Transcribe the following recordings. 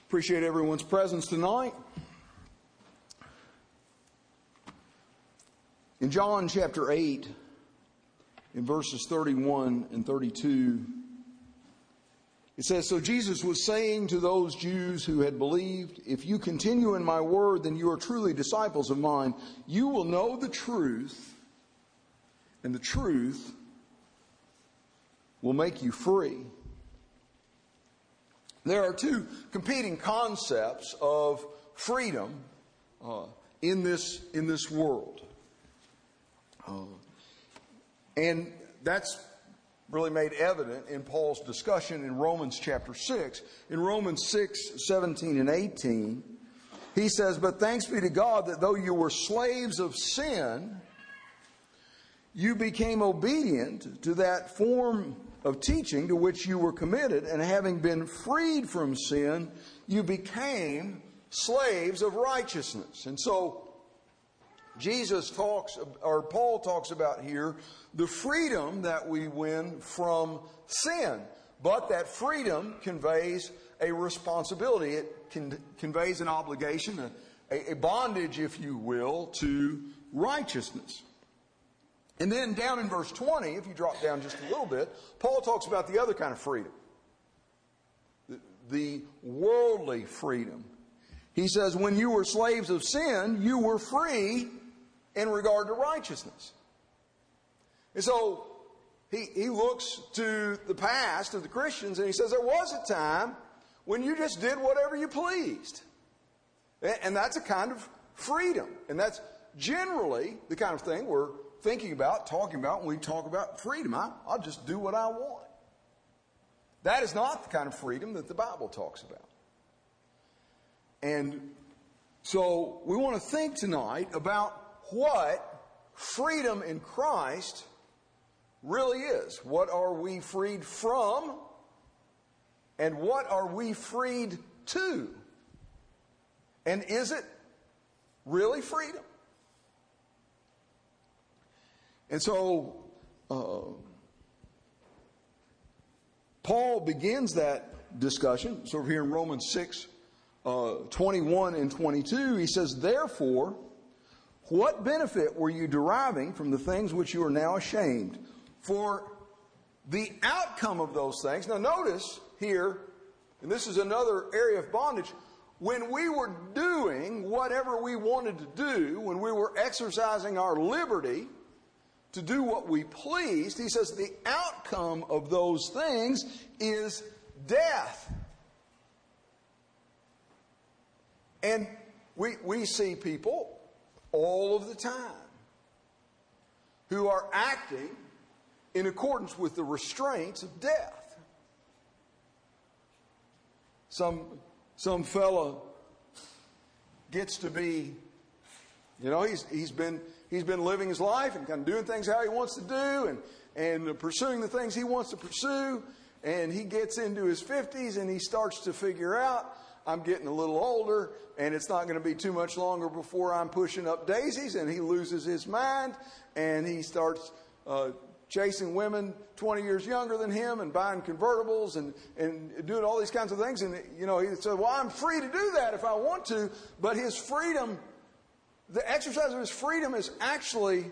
Appreciate everyone's presence tonight. In John chapter 8, in verses 31 and 32, it says, "So Jesus was saying to those Jews who had believed, 'If you continue in my word, then you are truly disciples of mine. You will know the truth, and the truth will make you free.'" There are two competing concepts of freedom in this world. And that's really made evident in Paul's discussion in Romans chapter 6. In Romans 6, 17 and 18, he says, "But thanks be to God that though you were slaves of sin, you became obedient to that form of teaching to which you were committed, and having been freed from sin, you became slaves of righteousness." And so Paul talks about here the freedom that we win from sin. But that freedom conveys a responsibility. It conveys an obligation, a bondage, if you will, to righteousness. And then down in verse 20, if you drop down just a little bit, Paul talks about the other kind of freedom, the worldly freedom. He says, when you were slaves of sin, you were free in regard to righteousness. And so he looks to the past of the Christians and he says, there was a time when you just did whatever you pleased. And that's a kind of freedom. And that's generally the kind of thing we're thinking about, talking about when we talk about freedom. I'll just do what I want. That is not the kind of freedom that the Bible talks about. And so we want to think tonight about what freedom in Christ really is. What are we freed from? And what are we freed to? And is it really freedom? And so Paul begins that discussion sort of here in Romans 6, 21 and 22. He says, "Therefore, what benefit were you deriving from the things which you are now ashamed? For the outcome of those things," now notice here, and this is another area of bondage, when we were doing whatever we wanted to do, when we were exercising our liberty to do what we pleased, he says the outcome of those things is death. And we see people all of the time who are acting in accordance with the restraints of death. Some fellow gets to be, he's been living his life and kind of doing things how he wants to do and pursuing the things he wants to pursue. And he gets into his 50s and he starts to figure out, I'm getting a little older and it's not going to be too much longer before I'm pushing up daisies. And he loses his mind and he starts chasing women 20 years younger than him and buying convertibles and doing all these kinds of things. And, he said, well, I'm free to do that if I want to. But his freedom, the exercise of his freedom is actually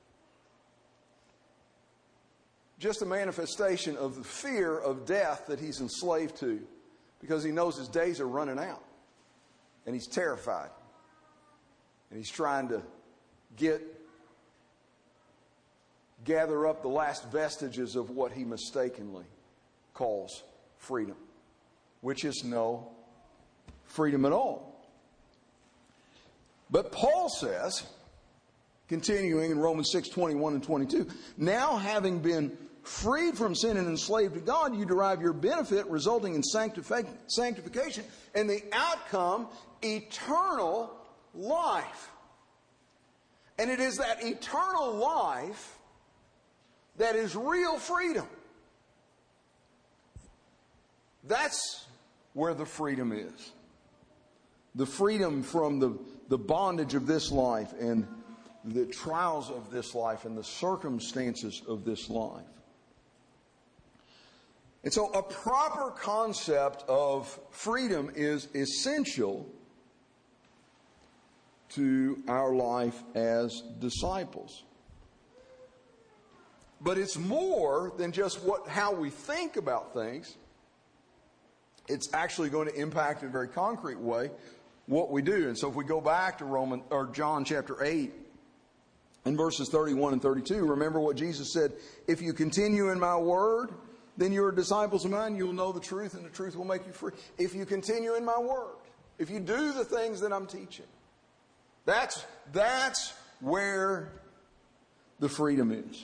just a manifestation of the fear of death that he's enslaved to, because he knows his days are running out and he's terrified and he's trying to gather up the last vestiges of what he mistakenly calls freedom, which is no freedom at all. But Paul says, continuing in Romans 6, 21 and 22, "Now having been freed from sin and enslaved to God, you derive your benefit resulting in sanctification and the outcome, eternal life." And it is that eternal life that is real freedom. That's where the freedom is. The freedom from the bondage of this life and the trials of this life and the circumstances of this life. And so a proper concept of freedom is essential to our life as disciples. But it's more than just how we think about things. It's actually going to impact in a very concrete way what we do. And so if we go back to John chapter 8 and verses 31 and 32, remember what Jesus said, "If you continue in my word, then you are disciples of mine. You'll know the truth, and the truth will make you free." If you continue in my word, if you do the things that I'm teaching, that's where the freedom is.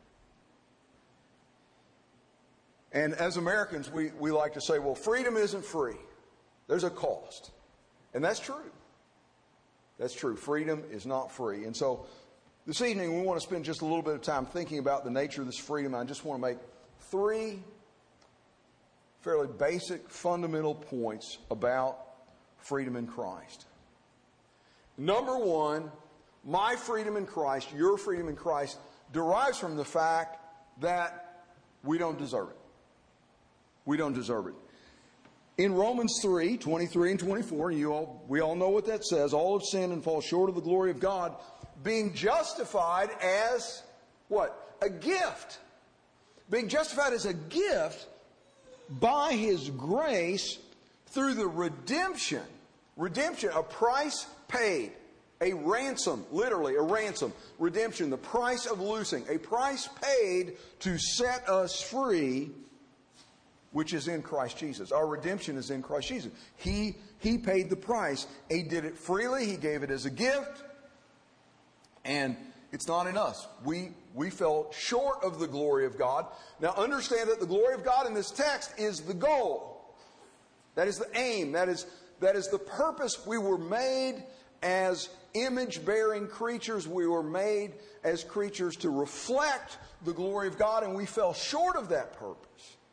And as Americans, we like to say, well, freedom isn't free. There's a cost. And that's true. That's true. Freedom is not free. And so this evening, we want to spend just a little bit of time thinking about the nature of this freedom. I just want to make 3 fairly basic, fundamental points about freedom in Christ. Number 1, my freedom in Christ, your freedom in Christ, derives from the fact that we don't deserve it. We don't deserve it. In Romans 3, 23 and 24, we all know what that says. All have sinned and fall short of the glory of God, being justified as what? A gift. Being justified as a gift by His grace through the redemption. Redemption, a price paid. A ransom, literally a ransom. Redemption, the price of loosing. A price paid to set us free, which is in Christ Jesus. Our redemption is in Christ Jesus. He paid the price. He did it freely. He gave it as a gift. And it's not in us. We fell short of the glory of God. Now understand that the glory of God in this text is the goal. That is the aim. That is the purpose. We were made as image-bearing creatures. We were made as creatures to reflect the glory of God, and we fell short of that purpose.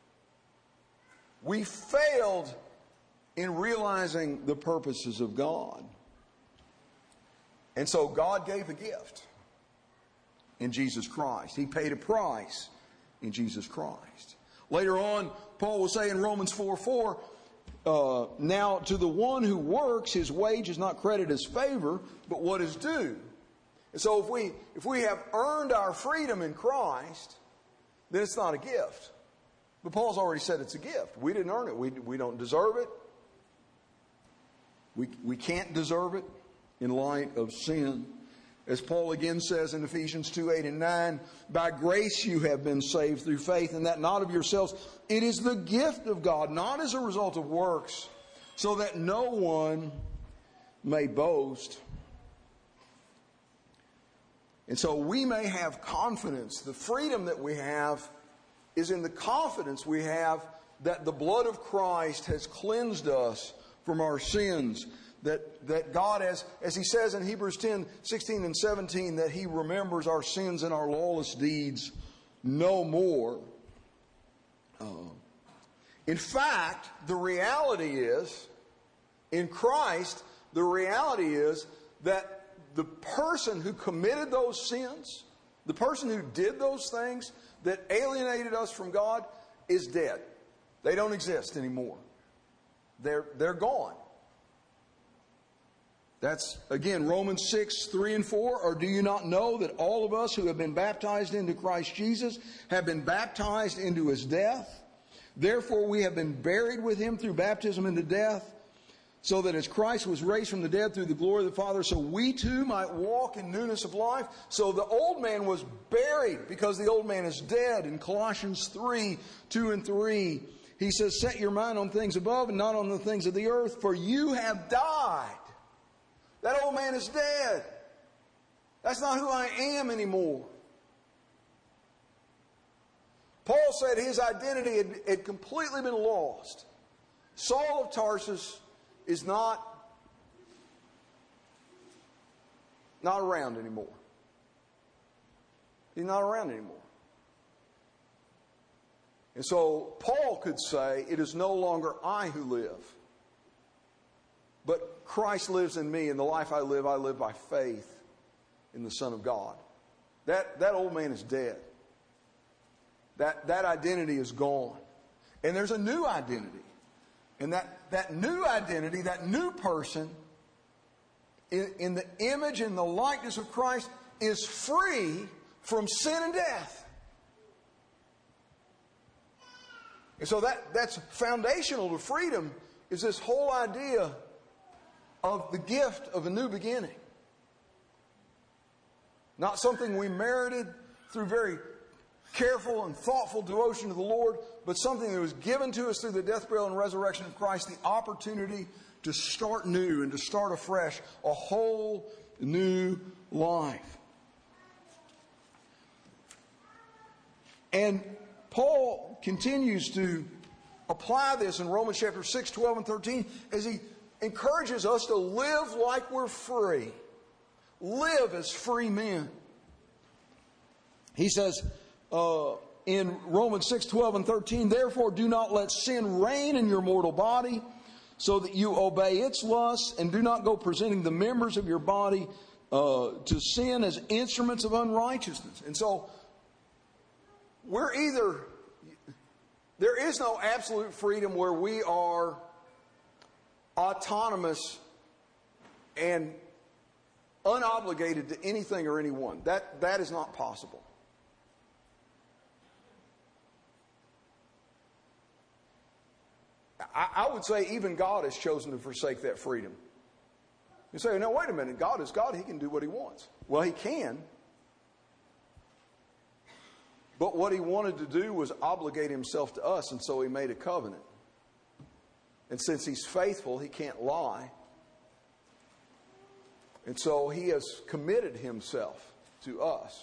We failed in realizing the purposes of God. And so God gave a gift in Jesus Christ. He paid a price in Jesus Christ. Later on, Paul will say in Romans 4:4, now to the one who works, his wage is not credited as favor, but what is due. And so if we have earned our freedom in Christ, then it's not a gift. But Paul's already said it's a gift. We didn't earn it. We don't deserve it. We can't deserve it in light of sin. As Paul again says in Ephesians 2:8 and 9, by grace you have been saved through faith, and that not of yourselves. It is the gift of God, not as a result of works, so that no one may boast. And so we may have confidence. The freedom that we have is in the confidence we have that the blood of Christ has cleansed us from our sins. That God, as He says in Hebrews 10:16 and 17, that He remembers our sins and our lawless deeds no more. In fact, the reality is, in Christ, the reality is that the person who committed those sins, the person who did those things that alienated us from God, is dead. They don't exist anymore. They're gone. That's, again, Romans 6:3 and 4. Or do you not know that all of us who have been baptized into Christ Jesus have been baptized into His death? Therefore we have been buried with Him through baptism into death, so that as Christ was raised from the dead through the glory of the Father, so we too might walk in newness of life. So the old man was buried because the old man is dead. In Colossians 3:2 and 3, he says, set your mind on things above and not on the things of the earth, for you have died. That old man is dead. That's not who I am anymore. Paul said his identity had completely been lost. Saul of Tarsus is not around anymore. He's not around anymore. And so Paul could say, it is no longer I who live, but Christ lives in me, and the life I live by faith in the Son of God. That old man is dead. That identity is gone. And there's a new identity. And that new identity, that new person, in the image and the likeness of Christ, is free from sin and death. And so that's foundational to freedom, is this whole idea of the gift of a new beginning. Not something we merited through very careful and thoughtful devotion to the Lord, but something that was given to us through the death, burial, and resurrection of Christ, the opportunity to start new and to start afresh, a whole new life. And Paul continues to apply this in Romans chapter 6, 12, and 13 as he encourages us to live like we're free. Live as free men. He says in Romans 6, 12, and 13, therefore do not let sin reign in your mortal body, so that you obey its lusts, and do not go presenting the members of your body to sin as instruments of unrighteousness. And so, there is no absolute freedom where we are autonomous and unobligated to anything or anyone. That is not possible. I would say even God has chosen to forsake that freedom. You say, no, wait a minute. God is God. He can do what He wants. Well, He can. But what He wanted to do was obligate Himself to us, and so He made a covenant. And since He's faithful, He can't lie. And so He has committed Himself to us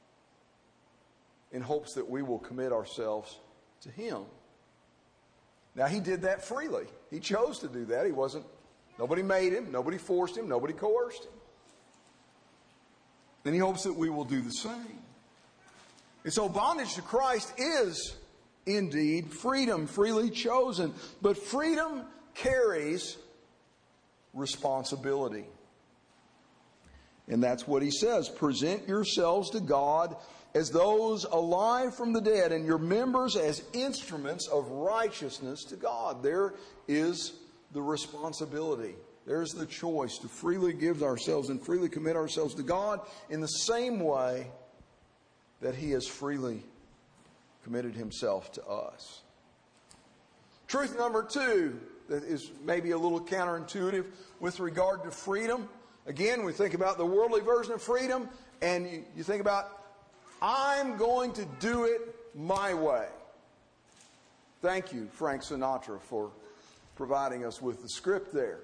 in hopes that we will commit ourselves to Him. Now, He did that freely. He chose to do that. Nobody made Him, nobody forced Him, nobody coerced Him. And He hopes that we will do the same. And so bondage to Christ is indeed freedom, freely chosen. But freedom carries responsibility. And that's what he says. Present yourselves to God as those alive from the dead, and your members as instruments of righteousness to God. There is the responsibility. There's the choice to freely give ourselves and freely commit ourselves to God in the same way that He has freely committed Himself to us. Truth number 2 that is maybe a little counterintuitive with regard to freedom. Again, we think about the worldly version of freedom, and you think about, I'm going to do it my way. Thank you, Frank Sinatra, for providing us with the script there.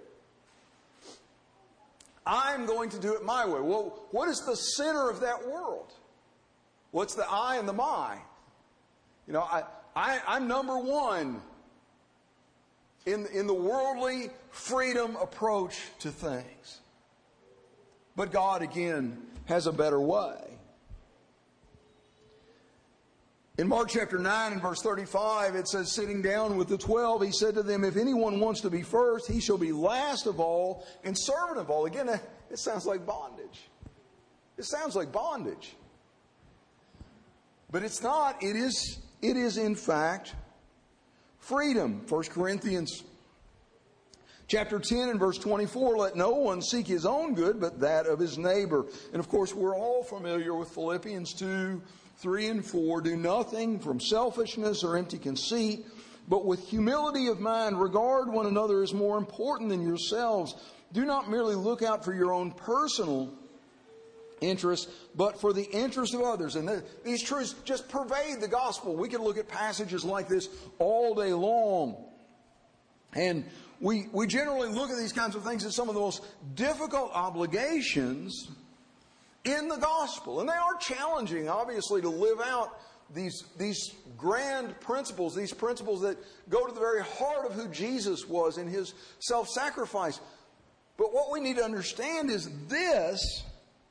I'm going to do it my way. Well, what is the center of that world? What's the I and the my? You know, I'm number one in the worldly freedom approach to things. But God, again, has a better way. In Mark chapter 9 and verse 35, it says, sitting down with the 12, He said to them, if anyone wants to be first, he shall be last of all and servant of all. Again, it sounds like bondage. It sounds like bondage. But it's not. It is in fact freedom. 1 Corinthians chapter 10 and verse 24, let no one seek his own good, but that of his neighbor. And of course, we're all familiar with Philippians 2, 3 and 4. Do nothing from selfishness or empty conceit, but with humility of mind, regard one another as more important than yourselves. Do not merely look out for your own personal interest, but for the interest of others. And these truths just pervade the gospel. We can look at passages like this all day long. And we generally look at these kinds of things as some of the most difficult obligations in the gospel. And they are challenging, obviously, to live out these grand principles, these principles that go to the very heart of who Jesus was in His self-sacrifice. But what we need to understand is this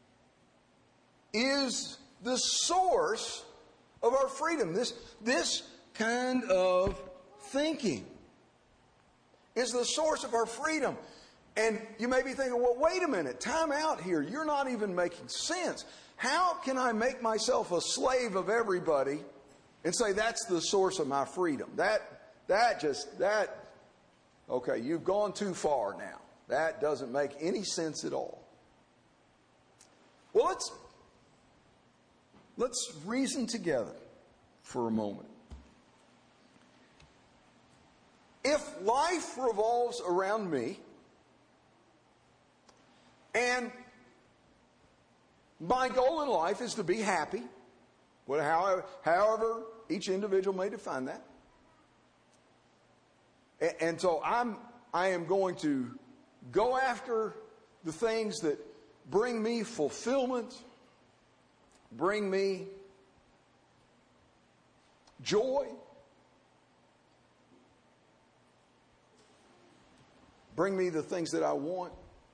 is the source of our freedom. This kind of thinking is the source of our freedom. And you may be thinking, well, wait a minute, time out here. You're not even making sense. How can I make myself a slave of everybody and say that's the source of my freedom? Okay, you've gone too far now. That doesn't make any sense at all. Well, let's reason together for a moment. If life revolves around me, and my goal in life is to be happy, however each individual may define that, and so I am going to go after the things that bring me fulfillment, bring me joy, bring me the things that I want.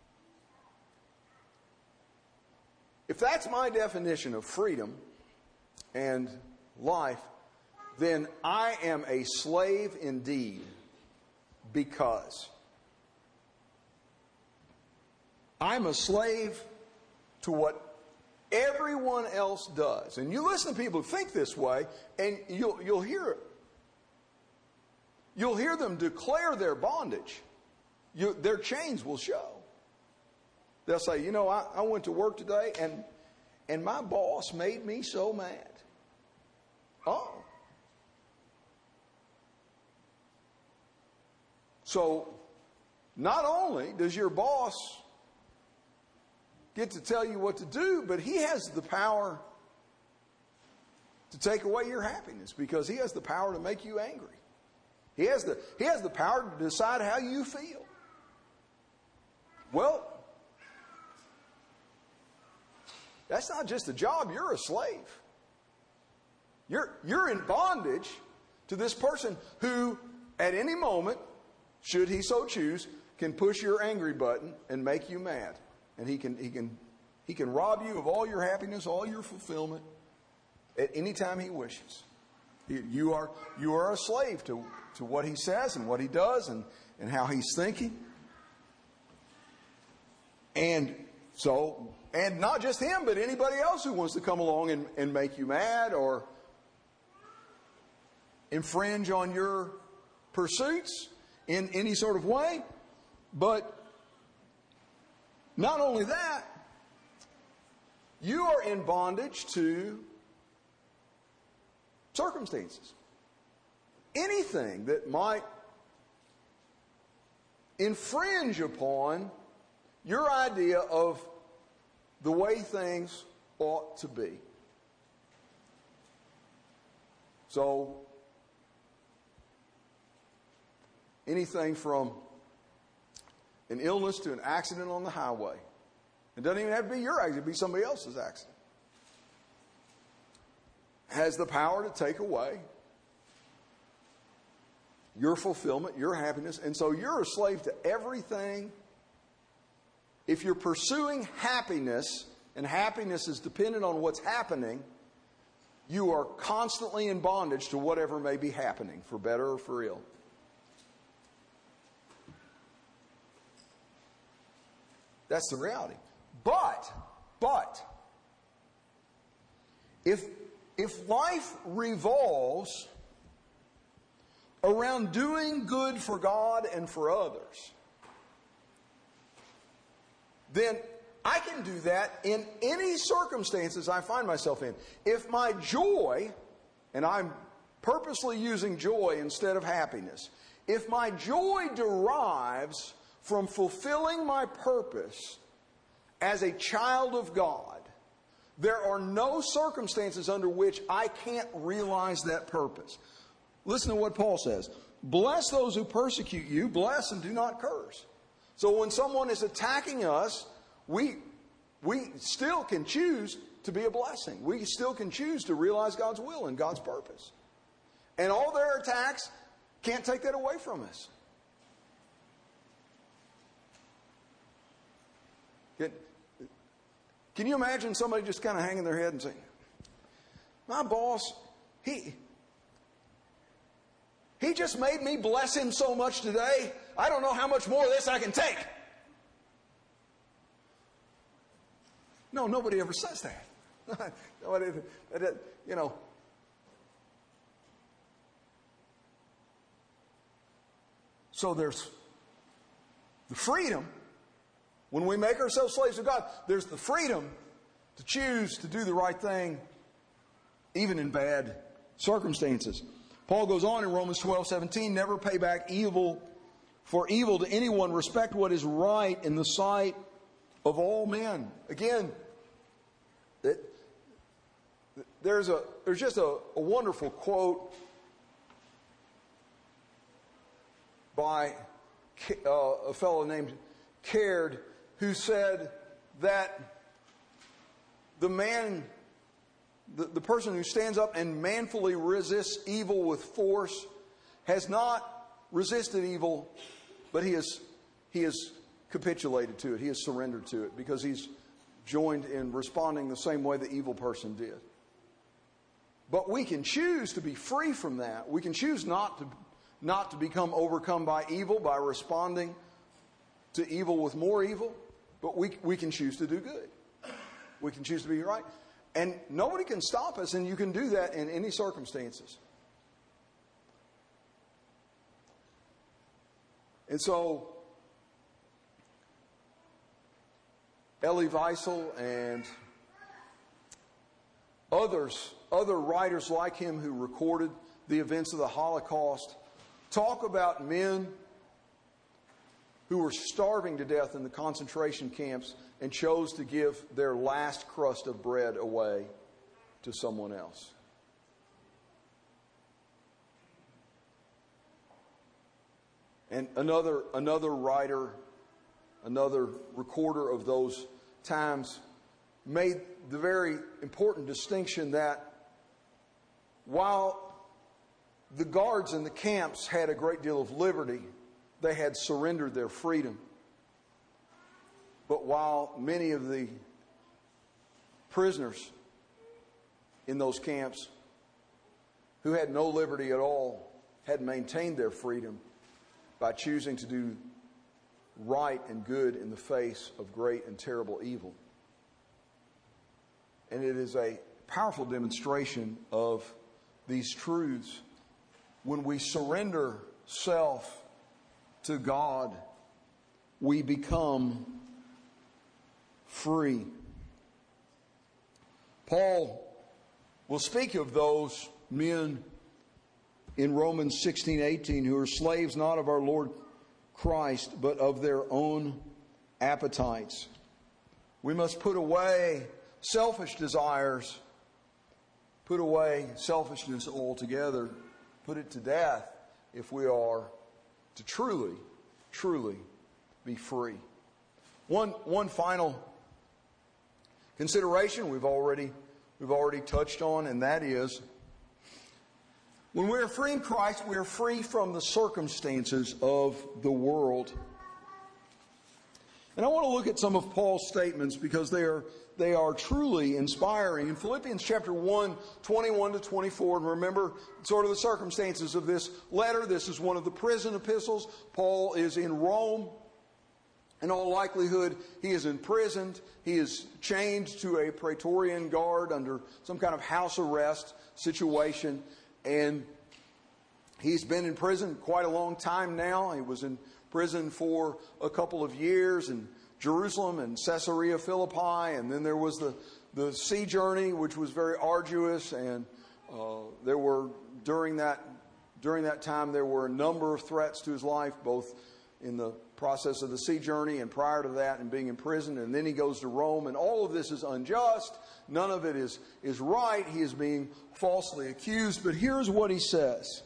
If that's my definition of freedom and life, then I am a slave indeed, because I'm a slave to what everyone else does. And you listen to people who think this way, and you'll hear it. You'll hear them declare their bondage. Their chains will show. They'll say, I went to work today and my boss made me so mad. Oh. So, not only does your boss get to tell you what to do, but he has the power to take away your happiness, because he has the power to make you angry. He has the power to decide how you feel. Well, that's not just a job, you're a slave. You're in bondage to this person who, at any moment, should he so choose, can push your angry button and make you mad. And he can rob you of all your happiness, all your fulfillment at any time he wishes. You are a slave to what he says and what he does and how he's thinking. And not just him, but anybody else who wants to come along and make you mad or infringe on your pursuits in any sort of way. But not only that, you are in bondage to circumstances. Anything that might infringe upon your idea of the way things ought to be. So, anything from an illness to an accident on the highway. It doesn't even have to be your accident, it could be somebody else's accident. Has the power to take away your fulfillment, your happiness. And so you're a slave to everything. If you're pursuing happiness, and happiness is dependent on what's happening, you are constantly in bondage to whatever may be happening, for better or for ill. That's the reality. But if life revolves around doing good for God and for others, then I can do that in any circumstances I find myself in. If my joy, and I'm purposely using joy instead of happiness, if my joy derives from fulfilling my purpose as a child of God, there are no circumstances under which I can't realize that purpose. Listen to what Paul says. Bless those who persecute you, bless and do not curse. So when someone is attacking us, we still can choose to be a blessing. We still can choose to realize God's will and God's purpose. And all their attacks can't take that away from us. Can you imagine somebody just kind of hanging their head and saying, my boss, he just made me bless him so much today, I don't know how much more of this I can take. No, nobody ever says that. Nobody, So there's the freedom. When we make ourselves slaves of God, there's the freedom to choose to do the right thing, even in bad circumstances. Paul goes on in Romans 12:17, never pay back evil for evil to anyone. Respect what is right in the sight of all men. Again, there's just a wonderful quote by a fellow named Caird, who said that the person who stands up and manfully resists evil with force has not resisted evil, but he has capitulated to it. He has surrendered to it because he's joined in responding the same way the evil person did. But we can choose to be free from that. We can choose not to become overcome by evil by responding to evil with more evil, but we can choose to do good. We can choose to be right. And nobody can stop us, and you can do that in any circumstances. And so, Elie Wiesel and other writers like him who recorded the events of the Holocaust talk about men who were starving to death in the concentration camps and chose to give their last crust of bread away to someone else. And another writer, another recorder of those times made the very important distinction that while the guards in the camps had a great deal of liberty, they had surrendered their freedom. But while many of the prisoners in those camps who had no liberty at all had maintained their freedom by choosing to do right and good in the face of great and terrible evil. And it is a powerful demonstration of these truths. When we surrender self to God, we become free. Paul will speak of those men in Romans 16:18 who are slaves not of our Lord Christ, but of their own appetites. We must put away selfish desires, put away selfishness altogether, put it to death if we are to truly, truly be free. One final consideration we've already touched on, and that is when we are free in Christ, we are free from the circumstances of the world. And I want to look at some of Paul's statements because they are truly inspiring. In Philippians chapter 1, 21 to 24, and remember sort of the circumstances of this letter. This is one of the prison epistles. Paul is in Rome. In all likelihood, he is imprisoned. He is chained to a Praetorian guard under some kind of house arrest situation. And he's been in prison quite a long time now. He was in prison for a couple of years in Jerusalem and Caesarea Philippi. And then there was the sea journey, which was very arduous. And there were, during that time, there were a number of threats to his life, both in the process of the sea journey and prior to that and being in prison. And then he goes to Rome, and all of this is unjust. None of it is right. He is being falsely accused. But here's what he says.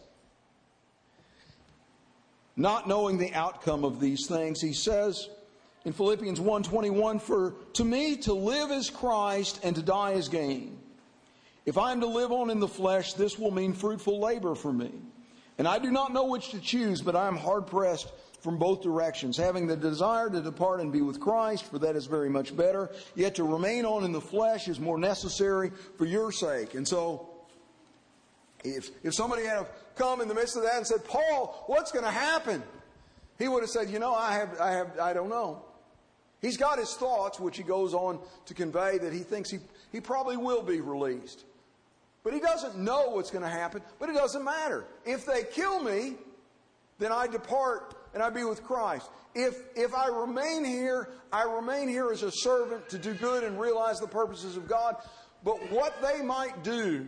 Not knowing the outcome of these things, he says in Philippians 1:21, for to me to live is Christ and to die is gain. If I am to live on in the flesh, this will mean fruitful labor for me. And I do not know which to choose, but I am hard pressed from both directions, having the desire to depart and be with Christ, for that is very much better. Yet to remain on in the flesh is more necessary for your sake. And so, if somebody had come in the midst of that and said, Paul, what's going to happen? He would have said, I don't know. He's got his thoughts, which he goes on to convey that he thinks he probably will be released. But he doesn't know what's going to happen, but it doesn't matter. If they kill me, then I depart and I be with Christ. If I remain here, I remain here as a servant to do good and realize the purposes of God. But what they might do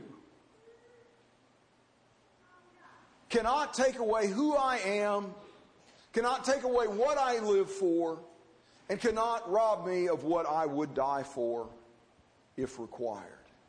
cannot take away who I am, cannot take away what I live for, and cannot rob me of what I would die for if required.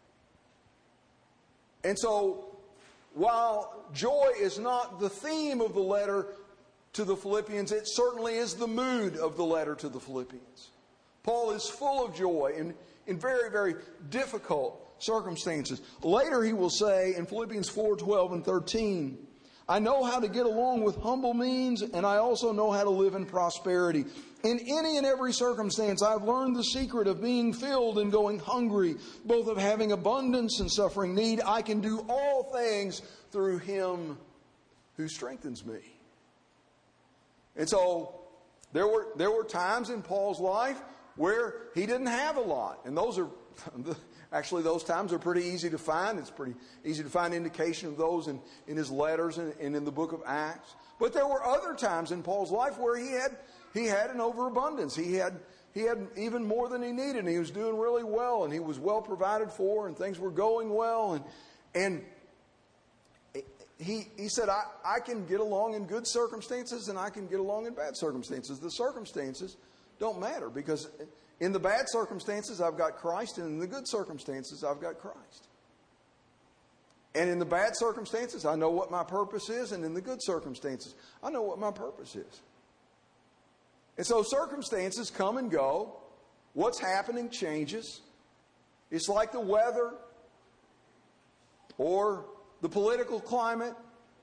And so, while joy is not the theme of the letter to the Philippians, it certainly is the mood of the letter to the Philippians. Paul is full of joy in very, very difficult circumstances. Later he will say in Philippians 4:12 and 13, I know how to get along with humble means, and I also know how to live in prosperity. In any and every circumstance, I've learned the secret of being filled and going hungry, both of having abundance and suffering need. I can do all things through Him who strengthens me. And so there were times in Paul's life where he didn't have a lot. And those times are pretty easy to find. It's pretty easy to find indication of those in his letters and in the book of Acts. But there were other times in Paul's life where he had an overabundance. He had even more than he needed, and he was doing really well, and he was well provided for, and things were going well. And he said, I can get along in good circumstances, and I can get along in bad circumstances. The circumstances don't matter, because in the bad circumstances, I've got Christ, and in the good circumstances, I've got Christ. And in the bad circumstances, I know what my purpose is, and in the good circumstances, I know what my purpose is. And so circumstances come and go. What's happening changes. It's like the weather or the political climate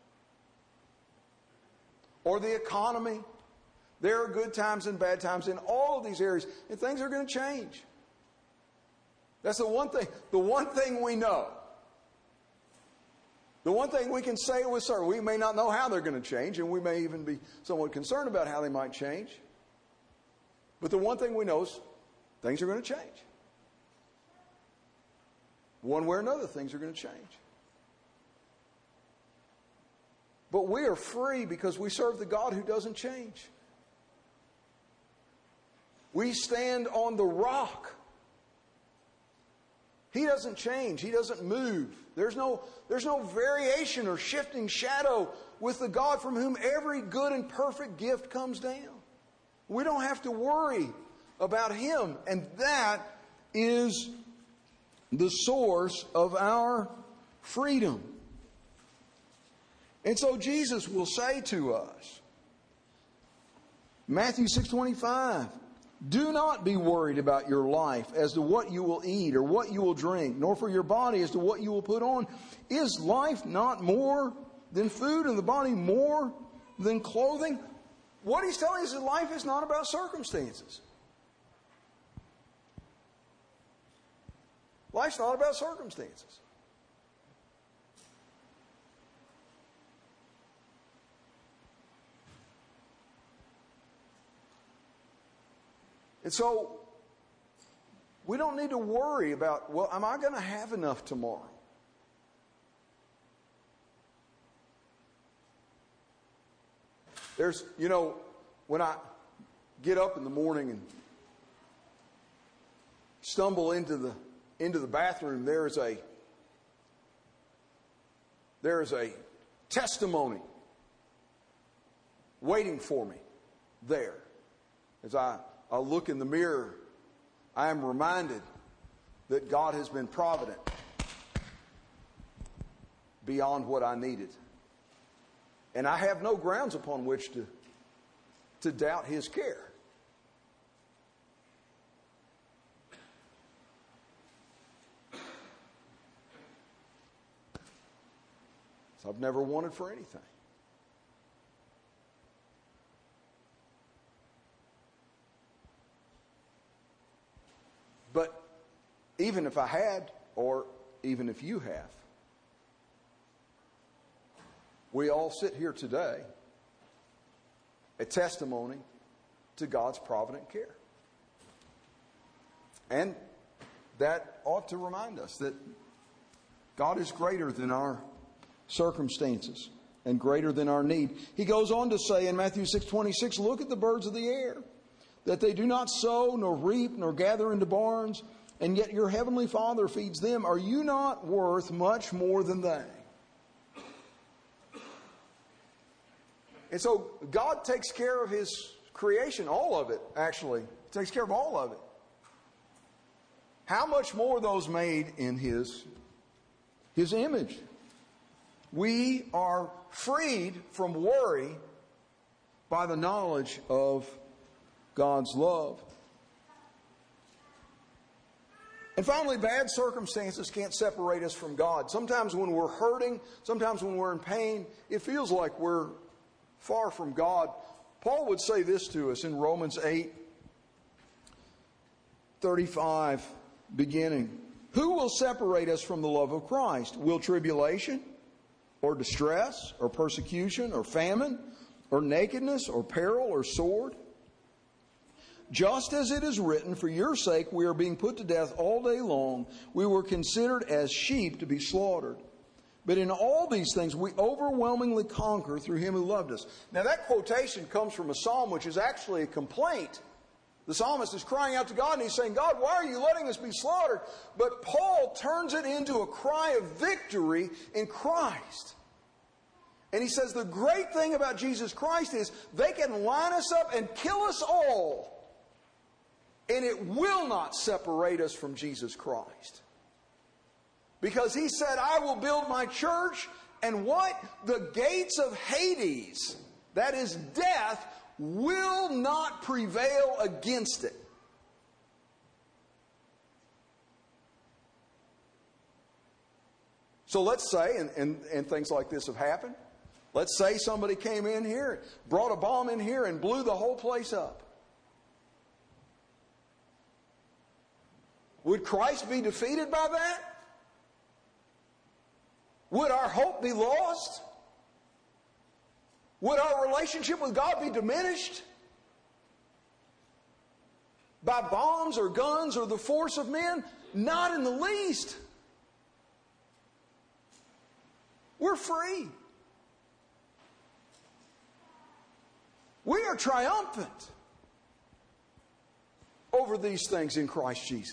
or the economy. There are good times and bad times in all of these areas, and things are going to change. That's the one thing. The one thing we know. The one thing we can say with certainty. We may not know how they're going to change, and we may even be somewhat concerned about how they might change. But the one thing we know is things are going to change. One way or another, things are going to change. But we are free because we serve the God who doesn't change. We stand on the rock. He doesn't change. He doesn't move. There's no variation or shifting shadow with the God from whom every good and perfect gift comes down. We don't have to worry about Him. And that is the source of our freedom. And so Jesus will say to us, Matthew 6:25, do not be worried about your life as to what you will eat or what you will drink, nor for your body as to what you will put on. Is life not more than food, and the body more than clothing? What He's telling us is that life is not about circumstances. Life's not about circumstances. And so, we don't need to worry about, well, am I going to have enough tomorrow? There's, when I get up in the morning and stumble into the bathroom, there is a testimony waiting for me there. As I look in the mirror, I am reminded that God has been provident beyond what I needed. And I have no grounds upon which to doubt His care. So I've never wanted for anything. But even if I had, or even if you have, we all sit here today, a testimony to God's provident care. And that ought to remind us that God is greater than our circumstances. and greater than our need. He goes on to say in Matthew 6:26, look at the birds of the air, that they do not sow, nor reap, nor gather into barns, and yet your heavenly Father feeds them. Are you not worth much more than they? And so God takes care of His creation, all of it, actually. He takes care of all of it. How much more those made in His image? We are freed from worry by the knowledge of God's love. And finally, bad circumstances can't separate us from God. Sometimes when we're hurting, sometimes when we're in pain, it feels like we're far from God. Paul would say this to us in Romans 8:35, beginning. Who will separate us from the love of Christ? Will tribulation, or distress, or persecution, or famine, or nakedness, or peril, or sword? Just as it is written, for your sake we are being put to death all day long. We were considered as sheep to be slaughtered. But in all these things we overwhelmingly conquer through Him who loved us. Now that quotation comes from a psalm which is actually a complaint. The psalmist is crying out to God and he's saying, God, why are you letting us be slaughtered? But Paul turns it into a cry of victory in Christ. And he says the great thing about Jesus Christ is they can line us up and kill us all, and it will not separate us from Jesus Christ. Because He said, I will build my church, and what? The gates of Hades, that is death, will not prevail against it. So let's say, and things like this have happened, let's say somebody came in here, brought a bomb in here, and blew the whole place up. Would Christ be defeated by that? Would our hope be lost? Would our relationship with God be diminished by bombs or guns or the force of men? Not in the least. We're free. We are triumphant over these things in Christ Jesus.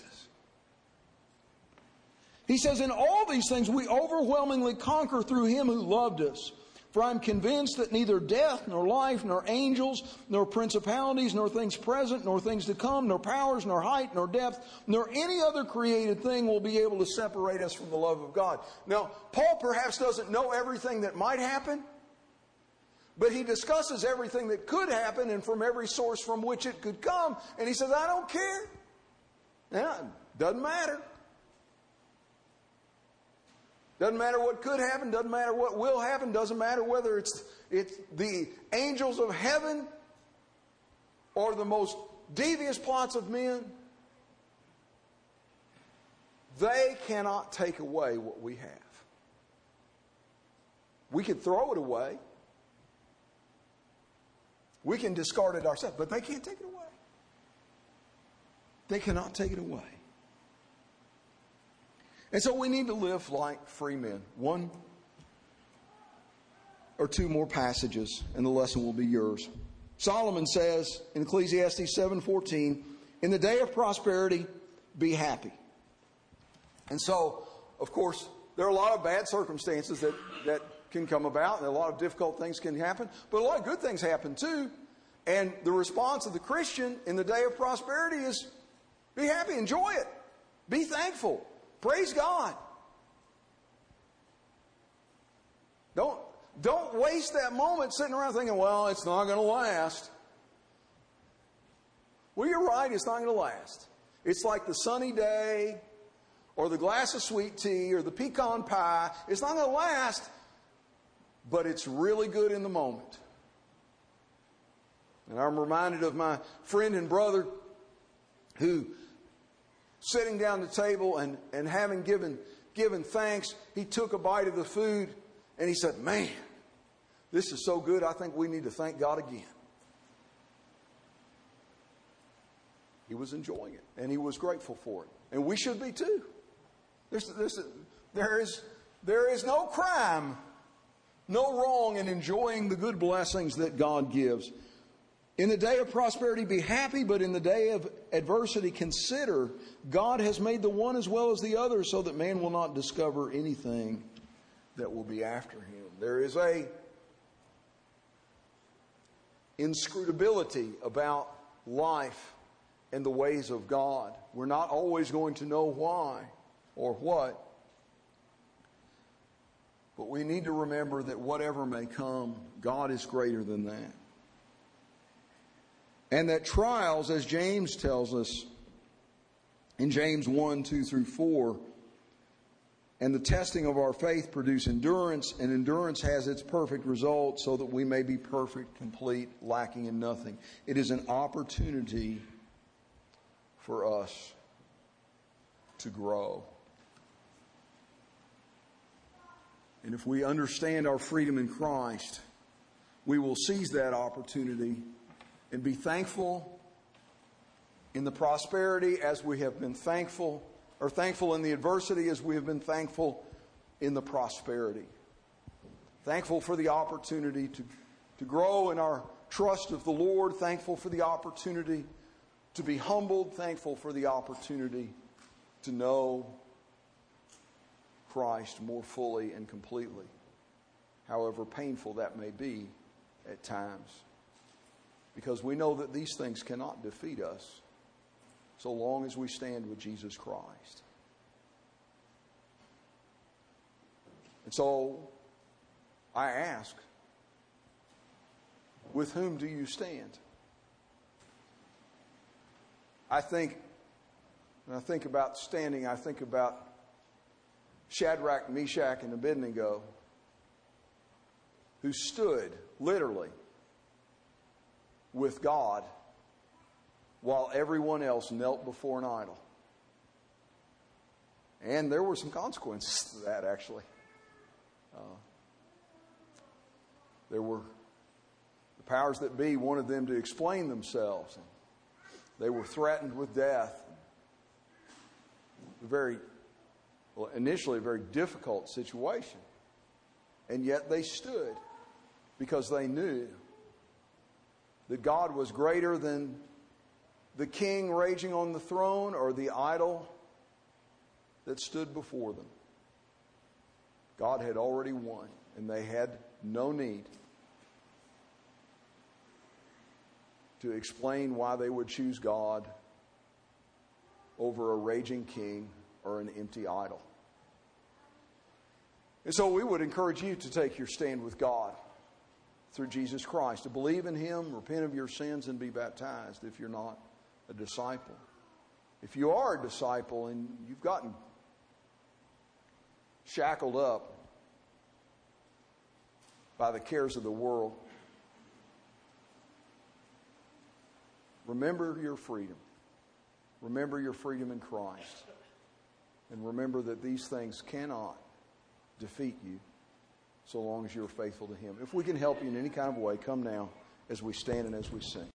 He says, in all these things we overwhelmingly conquer through Him who loved us. For I am convinced that neither death, nor life, nor angels, nor principalities, nor things present, nor things to come, nor powers, nor height, nor depth, nor any other created thing will be able to separate us from the love of God. Now, Paul perhaps doesn't know everything that might happen, but he discusses everything that could happen and from every source from which it could come. And he says, I don't care. Yeah, doesn't matter. Doesn't matter what could happen, doesn't matter what will happen, doesn't matter whether it's the angels of heaven or the most devious plots of men. They cannot take away what we have. We can throw it away. We can discard it ourselves, but they can't take it away. They cannot take it away. And so we need to live like free men. One or two more passages, and the lesson will be yours. Solomon says in Ecclesiastes 7:14, in the day of prosperity, be happy. And so, of course, there are a lot of bad circumstances that can come about, and a lot of difficult things can happen, but a lot of good things happen too. And the response of the Christian in the day of prosperity is be happy, enjoy it, be thankful. Praise God. Don't waste that moment sitting around thinking, well, it's not going to last. Well, you're right, it's not going to last. It's like the sunny day or the glass of sweet tea or the pecan pie. It's not going to last, but it's really good in the moment. And I'm reminded of my friend and brother who, sitting down at the table and having given thanks, he took a bite of the food and he said, man, this is so good, I think we need to thank God again. He was enjoying it and he was grateful for it. And we should be too. There is no crime no wrong in enjoying the good blessings that God gives. In the day of prosperity, be happy, but in the day of adversity, consider God has made the one as well as the other so that man will not discover anything that will be after him. There is a inscrutability about life and the ways of God. We're not always going to know why or what, but we need to remember that whatever may come, God is greater than that. And that trials, as James tells us in James 1, 2 through 4, and the testing of our faith produce endurance, and endurance has its perfect result so that we may be perfect, complete, lacking in nothing. It is an opportunity for us to grow. And if we understand our freedom in Christ, we will seize that opportunity and be thankful in the prosperity as we have been thankful, or thankful in the adversity as we have been thankful in the prosperity. Thankful for the opportunity to grow in our trust of the Lord. Thankful for the opportunity to be humbled. Thankful for the opportunity to know Christ more fully and completely, however painful that may be at times. Because we know that these things cannot defeat us so long as we stand with Jesus Christ. And so I ask, with whom do you stand? When I think about standing, I think about Shadrach, Meshach, and Abednego, who stood literally with God while everyone else knelt before an idol. And there were some consequences to that, actually. There were the powers that be wanted them to explain themselves. And they were threatened with death. Initially a very difficult situation. And yet they stood because they knew that God was greater than the king raging on the throne or the idol that stood before them. God had already won, and they had no need to explain why they would choose God over a raging king or an empty idol. And so we would encourage you to take your stand with God through Jesus Christ, to believe in Him, repent of your sins, and be baptized if you're not a disciple. If you are a disciple and you've gotten shackled up by the cares of the world, remember your freedom. Remember your freedom in Christ. And remember that these things cannot defeat you so long as you're faithful to Him. If we can help you in any kind of way, come now as we stand and as we sing.